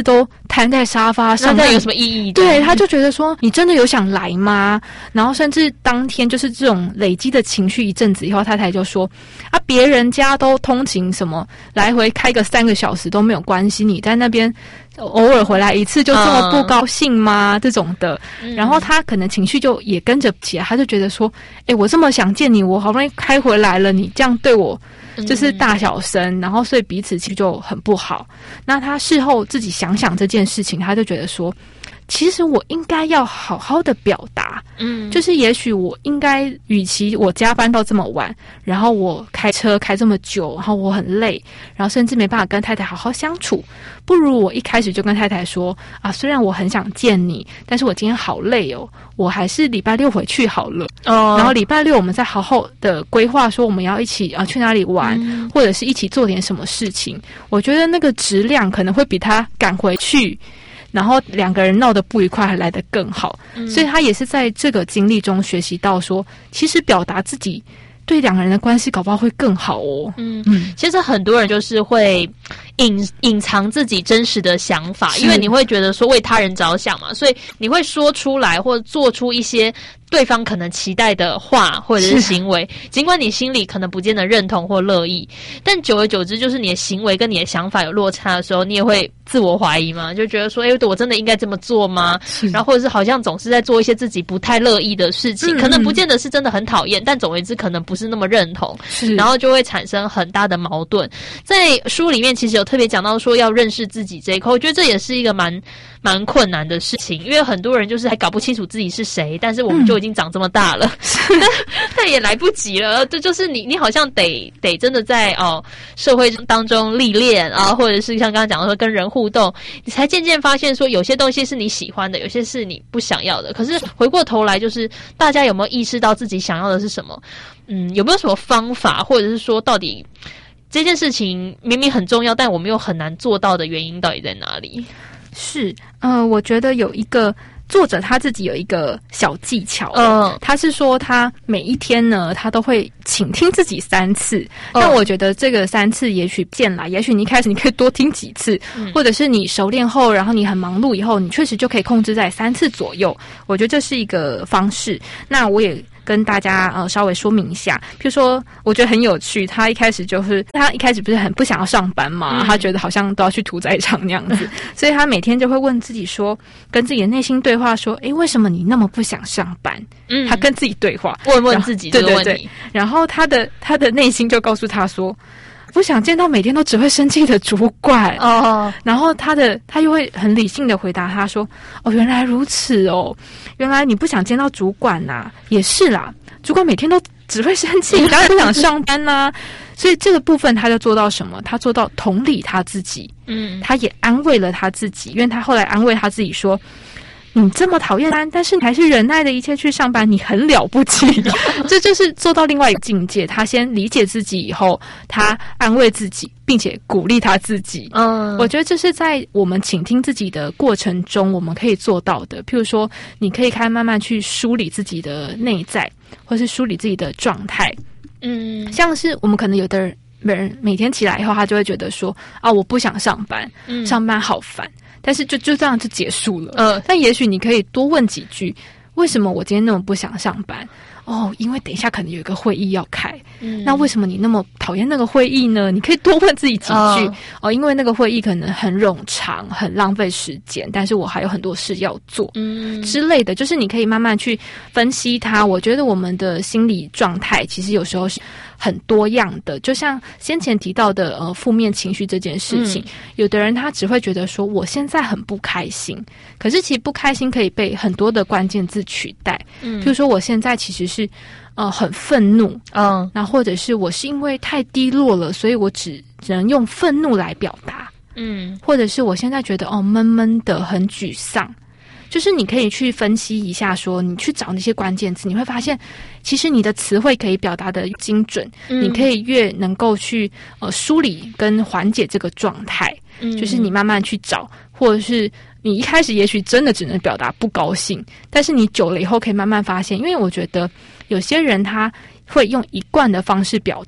瘫在沙发上， 那有什么意义？ 对，他就觉得说你真的有想来吗？然后甚至当天就是这种累积的情绪一阵子以后，太太就说啊，别人家都通勤什么来回开个三个小时都没有关系，你在那边偶尔回来一次就这么不高兴吗？嗯、这种的，然后他可能情绪就也跟着起来，他就觉得说，哎，我这么想见你，我好不容易开回来了，你这样对我就是大小声，然后所以彼此其实就很不好。那他事后自己想想这件事情，他就觉得说，其实我应该要好好的表达，嗯，就是也许我应该，与其我加班到这么晚，然后我开车开这么久，然后我很累，然后甚至没办法跟太太好好相处，不如我一开始就跟太太说啊，虽然我很想见你，但是我今天好累哦，我还是礼拜六回去好了。哦，然后礼拜六我们再好好的规划，说我们要一起啊去哪里玩，嗯、或者是一起做点什么事情。我觉得那个质量可能会比他赶回去，然后两个人闹得不愉快还来得更好，嗯、所以他也是在这个经历中学习到说，其实表达自己对两个人的关系搞不好会更好哦。嗯嗯，其实很多人就是会隐隐藏自己真实的想法，因为你会觉得说为他人着想嘛，所以你会说出来或者做出一些对方可能期待的话或者是行为，尽管你心里可能不见得认同或乐意，但久而久之，就是你的行为跟你的想法有落差的时候，你也会自我怀疑嘛，就觉得说，哎，我真的应该这么做吗？然后或者是好像总是在做一些自己不太乐意的事情，嗯、可能不见得是真的很讨厌，但总而言之，可能不是那么认同，然后就会产生很大的矛盾。在书里面其实有特别讲到说要认识自己这一块，我觉得这也是一个蛮蛮困难的事情，因为很多人就是还搞不清楚自己是谁，但是我们就已经长这么大了，嗯、但也来不及了。这就是你，你好像得得真的在哦社会当中历练啊，或者是像刚刚讲的说跟人互动，你才渐渐发现说有些东西是你喜欢的，有些是你不想要的。可是回过头来，就是大家有没有意识到自己想要的是什么？嗯，有没有什么方法，或者是说到底这件事情明明很重要，但我们又很难做到的原因到底在哪里？ 是，呃，我觉得有一个作者他自己有一个小技巧，嗯，他是说他每一天呢，他都会倾听自己三次。那、嗯、我觉得这个三次也许渐来，也许你一开始你可以多听几次，嗯、或者是你熟练后，然后你很忙碌以后，你确实就可以控制在三次左右。我觉得这是一个方式。那我也跟大家呃稍微说明一下，譬如说，我觉得很有趣。他一开始就是他一开始不是很不想要上班嘛，嗯、他觉得好像都要去屠宰场那样子，所以他每天就会问自己说，跟自己的内心对话说，诶，为什么你那么不想上班？嗯，他跟自己对话， 问问自己这个问题。 对对对，然后他的他的内心就告诉他说，不想见到每天都只会生气的主管哦，然后他的他又会很理性的回答他说，哦，原来如此哦，原来你不想见到主管呐、啊，也是啦，主管每天都只会生气，当然不想上班啦、啊。所以这个部分他就做到什么？他做到同理他自己，嗯，他也安慰了他自己，因为他后来安慰他自己说，你这么讨厌班，但是你还是忍耐的一切去上班，你很了不起。这就是做到另外一个境界。他先理解自己以后，他安慰自己，并且鼓励他自己。嗯，我觉得这是在我们倾听自己的过程中，我们可以做到的。譬如说，你可以开始慢慢去梳理自己的内在，或是梳理自己的状态。嗯，像是我们可能有的人人每天起来以后，他就会觉得说啊，我不想上班，嗯、上班好烦。但是就就这样就结束了。呃，但也许你可以多问几句，为什么我今天那么不想上班？哦，因为等一下可能有一个会议要开。嗯，那为什么你那么讨厌那个会议呢？你可以多问自己几句。哦，哦，因为那个会议可能很冗长，很浪费时间，但是我还有很多事要做。嗯，之类的，就是你可以慢慢去分析它。我觉得我们的心理状态其实有时候是很多样的，就像先前提到的呃负面情绪这件事情，嗯、有的人他只会觉得说我现在很不开心，可是其实不开心可以被很多的关键字取代，嗯，比如说我现在其实是呃很愤怒，嗯，那或者是我是因为太低落了，所以我只只能用愤怒来表达，嗯，或者是我现在觉得哦闷闷的很沮丧。就是你可以去分析一下说你去找那些关键词，你会发现其实你的词汇可以表达的精准，嗯、你可以越能够去呃梳理跟缓解这个状态，嗯、就是你慢慢去找，或者是你一开始也许真的只能表达不高兴，但是你久了以后可以慢慢发现，因为我觉得有些人他会用一贯的方式表达，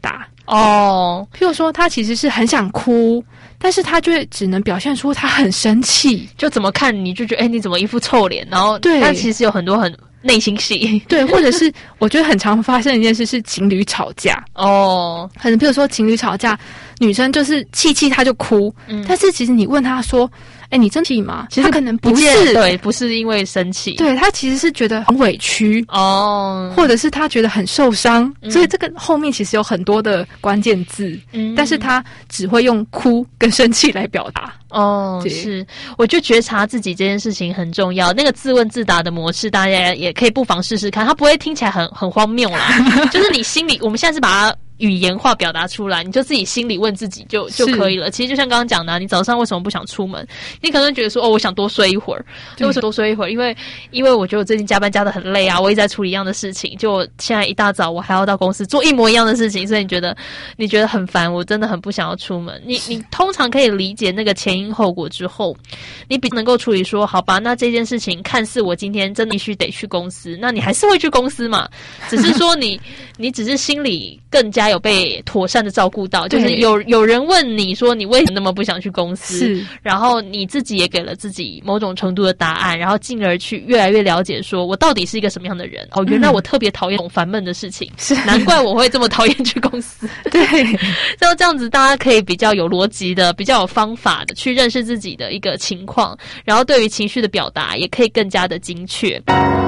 哦，譬如说他其实是很想哭，但是他就会只能表现出他很生气， 就怎么看你就觉得哎、欸、你怎么一副臭脸，然后对， 但其实有很多很内心戏， 对，或者是我觉得很常发生的一件事是情侣吵架哦， 可能譬如说情侣吵架，女生就是气气她就哭，嗯，但是其实你问她说哎、欸，你生气吗？其实可能不是， 对，不是因为生气， 对，他其实是觉得很委屈哦， 或者是他觉得很受伤、嗯，所以这个后面其实有很多的关键字，嗯，但是他只会用哭跟生气来表达。 哦，是，我就觉察自己这件事情很重要。那个自问自答的模式，大家也可以不妨试试看，它不会听起来很很荒谬啦，就是你心里，我们现在是把它语言化表达出来，你就自己心里问自己就就可以了。其实就像刚刚讲的、啊，你早上为什么不想出门？你可能觉得说，哦，我想多睡一会儿，就为什么多睡一会儿？因为因为我觉得我最近加班加得很累啊，我一直在处理一样的事情，就现在一大早我还要到公司做一模一样的事情，所以你觉得你觉得很烦，我真的很不想要出门。你你通常可以理解那个前因后果之后，你比能够处理说，好吧，那这件事情看似我今天真的必须得去公司，那你还是会去公司嘛？只是说你你只是心里更加有被妥善的照顾到，就是有有人问你说你为什么那么不想去公司，是，然后你自己也给了自己某种程度的答案，然后进而去越来越了解说我到底是一个什么样的人。哦，原来我特别讨厌这种烦闷的事情，是、嗯，难怪我会这么讨厌去公司。 对， 就这样子，大家可以比较有逻辑的、比较有方法的去认识自己的一个情况，然后对于情绪的表达也可以更加的精确。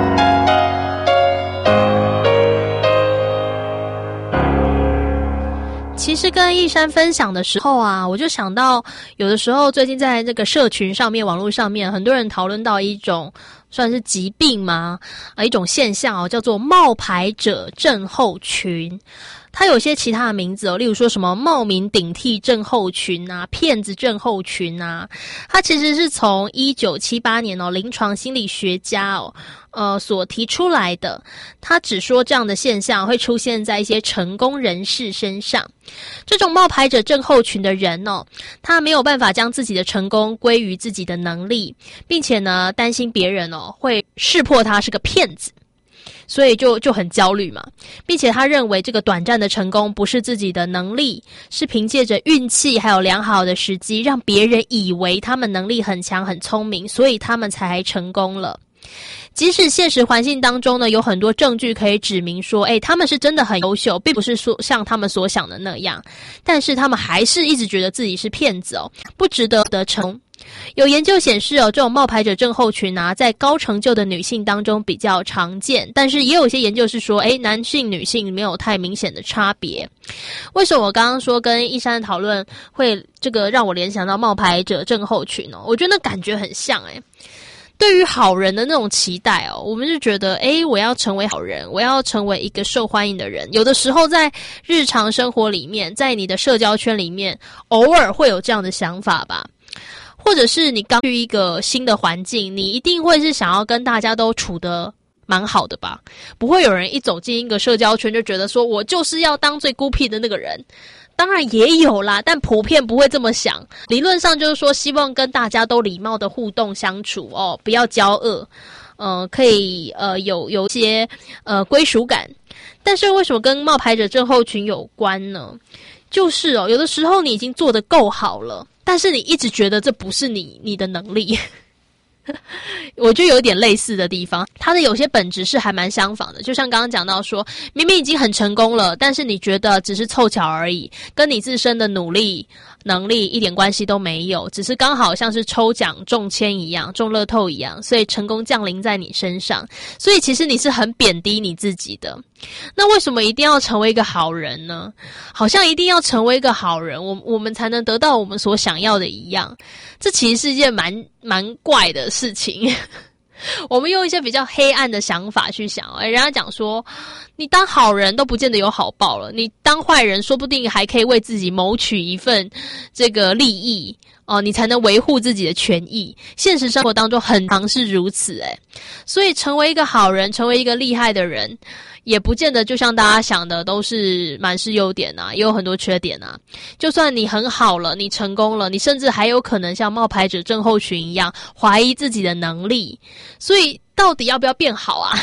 其实跟一山分享的时候啊，我就想到有的时候最近在这个社群上面、网络上面，很多人讨论到一种算是疾病吗？啊，一种现象哦，叫做冒牌者症候群。它有些其他的名字哦，例如说什么冒名顶替症候群啊、骗子症候群啊。它其实是从一九七八年哦，临床心理学家哦，呃所提出来的。他只说这样的现象会出现在一些成功人士身上。这种冒牌者症候群的人哦，他没有办法将自己的成功归于自己的能力，并且呢，担心别人哦会识破他是个骗子。所以就就很焦虑嘛，并且他认为这个短暂的成功不是自己的能力，是凭借着运气还有良好的时机，让别人以为他们能力很强很聪明，所以他们才成功了。即使现实环境当中呢，有很多证据可以指明说，诶，他们是真的很优秀，并不是说像他们所想的那样，但是他们还是一直觉得自己是骗子哦，不值得得成。有研究显示哦，这种冒牌者症候群啊，在高成就的女性当中比较常见，但是也有一些研究是说，诶，男性女性没有太明显的差别。为什么我刚刚说跟一山的讨论会这个让我联想到冒牌者症候群哦？我觉得那感觉很像诶。对于好人的那种期待哦，我们就觉得，诶，我要成为好人，我要成为一个受欢迎的人。有的时候在日常生活里面，在你的社交圈里面，偶尔会有这样的想法吧。或者是你刚去一个新的环境，你一定会是想要跟大家都处得蛮好的吧？不会有人一走进一个社交圈就觉得说我就是要当最孤僻的那个人。当然也有啦，但普遍不会这么想。理论上就是说希望跟大家都礼貌的互动相处哦，不要骄傲，呃，可以呃有有一些呃归属感。但是为什么跟冒牌者症候群有关呢？就是哦，有的时候你已经做得够好了，但是你一直觉得这不是你你的能力。我觉得有点类似的地方，它的有些本质是还蛮相仿的。就像刚刚讲到说，明明已经很成功了，但是你觉得只是凑巧而已，跟你自身的努力能力一点关系都没有，只是刚好像是抽奖中签一样，中乐透一样，所以成功降临在你身上。所以其实你是很贬低你自己的。那为什么一定要成为一个好人呢？好像一定要成为一个好人，我我们才能得到我们所想要的一样。这其实是一件蛮蛮怪的事情。我们用一些比较黑暗的想法去想，哎，人家讲说，你当好人都不见得有好报了，你当坏人说不定还可以为自己谋取一份这个利益哦，你才能维护自己的权益。现实生活当中很常是如此，哎，所以成为一个好人，成为一个厉害的人，也不见得就像大家想的都是满是优点啊，也有很多缺点啊。就算你很好了，你成功了，你甚至还有可能像冒牌者症候群一样怀疑自己的能力。所以到底要不要变好啊？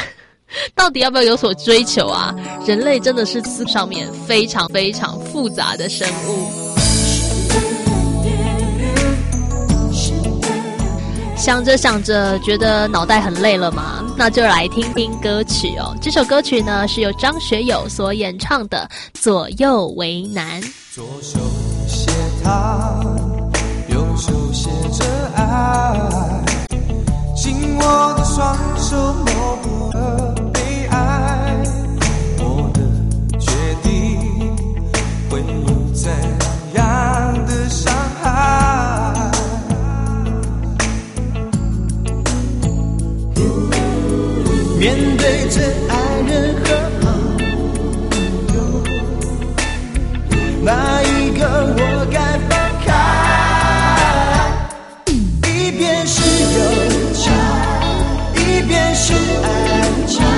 到底要不要有所追求啊？人类真的是思上面非常非常复杂的生物。想着想着，觉得脑袋很累了嘛，那就来听听歌曲哦。这首歌曲呢是由张学友所演唱的《左右为难》。 左手写他，右手写着爱，紧握的双手模糊了悲哀。我的决定会有怎样的伤害？面对真爱人和朋友，哪一个我该放开？一边是友情，一边是爱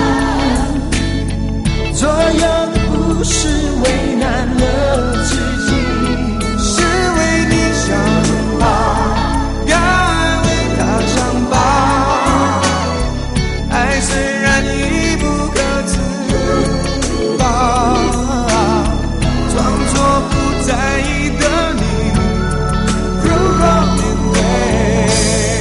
情，左右的不是为难了自己，是为你想吧，该为他想吧。爱虽然已不可自拔，装作不在意的你，如何面对？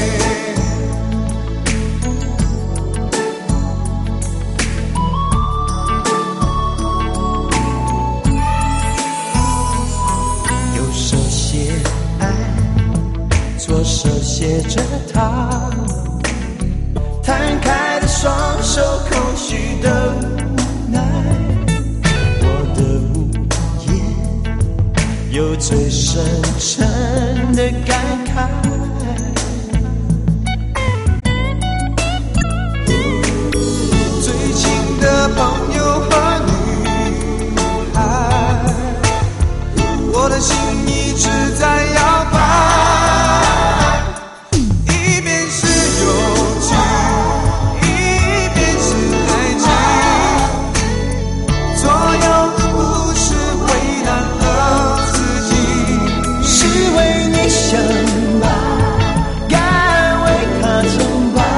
右手写爱，左手写着他，摊开的双手，空虚的无奈。我的无言，有最深沉的感慨。最亲的朋友和女孩，我的心一直在摇摆。一边是友情，一边是爱情，左右的不是为难了自己，是为你想吧，该为他想吧。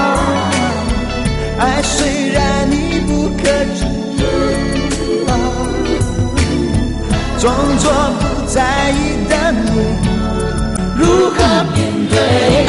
爱虽然你不可知吧，装作不在意的你，如何面对？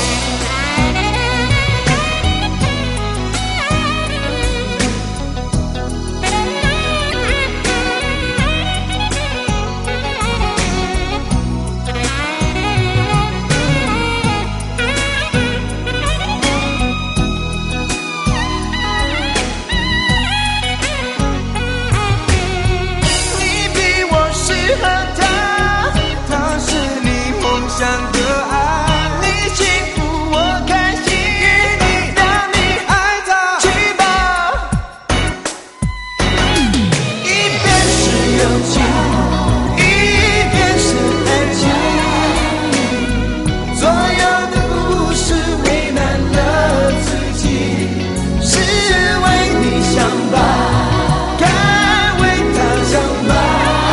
你比我适合他，他是你梦想的爱，你幸福我开心，与你让你爱他去吧。一边是友情，一边是爱情，左右的不是为难了自己，是为你想吧，该为他想吧。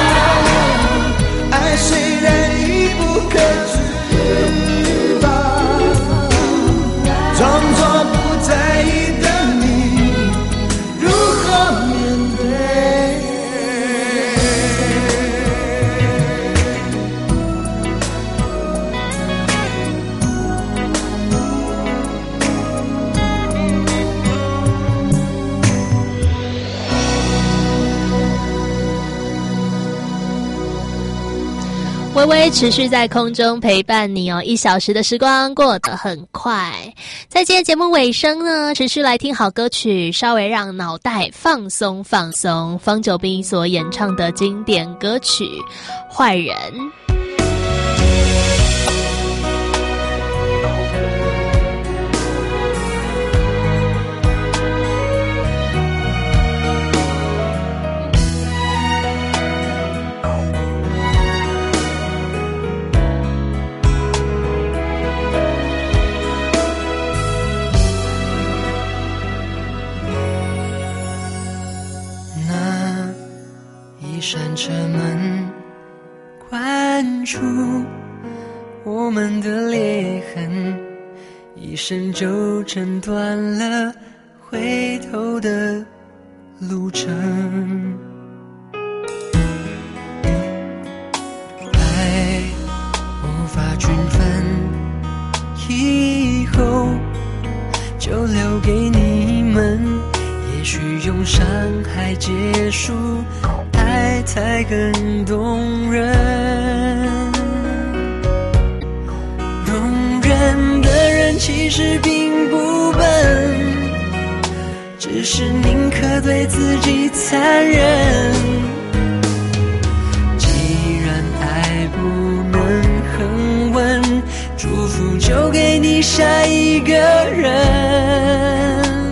爱虽然已不可知吧，装作不在意的你，如何面对？ 微微持续在空中陪伴你哦，一小时的时光过得很快。在今天节目尾声呢，持续来听好歌曲，稍微让脑袋放松放松。方久斌所演唱的经典歌曲《坏人》。 那一扇车门关住我们的裂痕，一声就诊断了回头的路程。爱无法均分，以后就留给你们。也许用伤害结束，爱才更动人。容忍的人其实并不笨，只是宁可对自己残忍。既然爱不能恒稳，祝福就给你下一个人。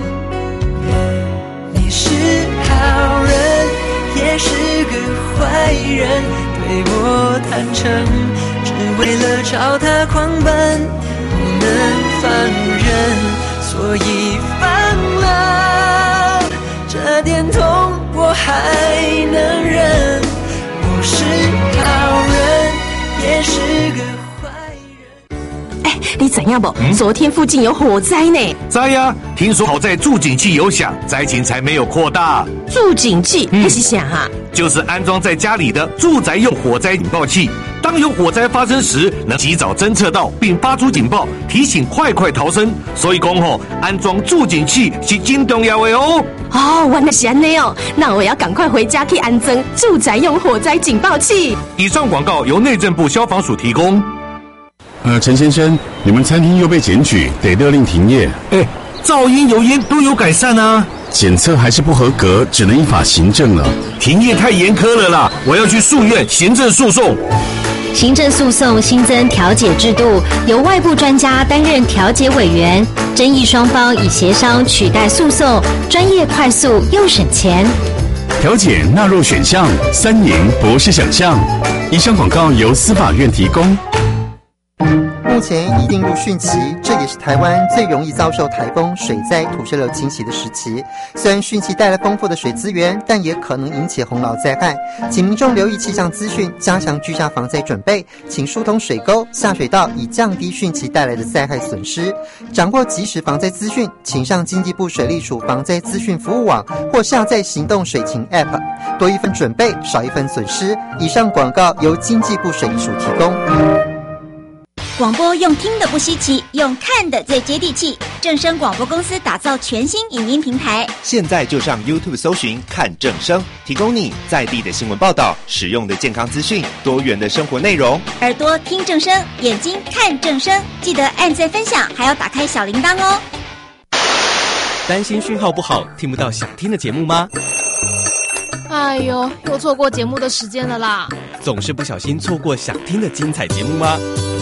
你是好人，也是个坏人，对我坦诚，只为了朝他狂奔，不能放任，所以放了。这点痛我还能忍，我是好人，也是个坏人。 哎，你怎样不？嗯、昨天附近有火灾呢。 灾呀、啊！听说好在助警器有响，灾情才没有扩大。 助警器还是啥啊？ 就是安装在家里的住宅用火灾警报器。当有火灾发生时，能及早侦测到并发出警报，提醒快快逃生。所以讲吼，安装助警器是真重要的哦。 哦，原来是安尼哦，那我要赶快回家去安装住宅用火灾警报器。 以上广告由内政部消防署提供。 呃，陈先生，你们餐厅又被检举，得勒令停业。 哎，噪音、油烟都有改善啊。 检测还是不合格，只能依法行政了。 停业太严苛了啦，我要去诉愿行政诉讼。 行政诉讼新增调解制度，由外部专家担任调解委员，争议双方以协商取代诉讼，专业、快速又省钱。 调解纳入选项，三赢不是想象。以上广告由司法院提供。 目前已进入汛期，这也是台湾最容易遭受台风、水灾、土石流侵袭的时期。虽然汛期带来丰富的水资源，但也可能引起洪涝灾害，请民众留意气象资讯，加强居家防灾准备，请疏通水沟、下水道，以降低汛期带来的灾害损失。掌握即时防灾资讯，请上经济部水利署防灾资讯服务网或下载行动水情 App， 多一份准备，少一份损失。以上广告由经济部水利署提供。 广播用听的不稀奇，用看的最接地气。正声广播公司打造全新影音平台， 现在就上 YouTube 搜寻看正声，提供你在地的新闻报道、实用的健康资讯、多元的生活内容。 耳朵听正声，眼睛看正声，记得按赞分享，还要打开小铃铛哦。 担心讯号不好，听不到想听的节目吗？ 哎呦，又错过节目的时间了啦！ 总是不小心错过想听的精彩节目吗？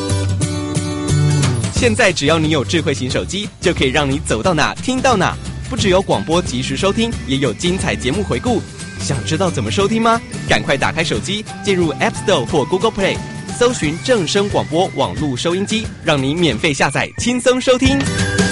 现在只要你有智慧型手机，就可以让你走到哪听到哪。不只有广播及时收听，也有精彩节目回顾。想知道怎么收听吗？赶快打开手机，进入 App Store 或 Google Play， 搜寻正声广播网络收音机，让你免费下载，轻松收听。